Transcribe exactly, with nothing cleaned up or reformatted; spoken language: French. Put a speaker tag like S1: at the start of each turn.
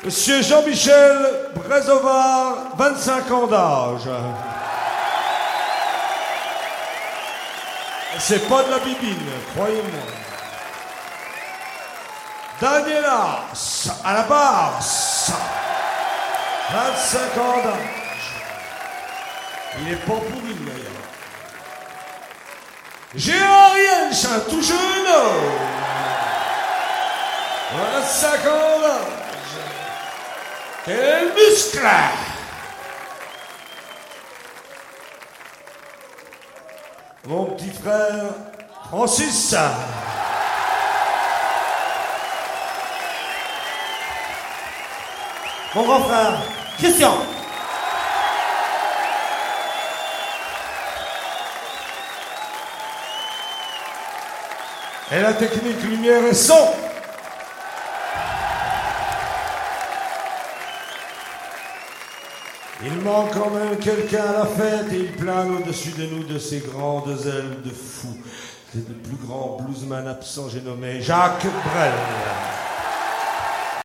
S1: Monsieur Jean-Michel Brézovar, vingt-cinq ans d'âge. C'est pas de la bibine, croyez-moi. Daniela, à la basse, vingt-cinq ans d'âge. Il est pas pourri, d'ailleurs. Gérard Riench, un tout jeune homme. vingt-cinq ans d'âge. Quel muscle! Mon petit frère, Francis.
S2: Mon grand frère, Christian.
S1: Et la technique lumière et son. Il manque quand même quelqu'un à la fête et il plane au-dessus de nous de ses grandes ailes de fou. C'est le plus grand bluesman absent, j'ai nommé Jacques Brel.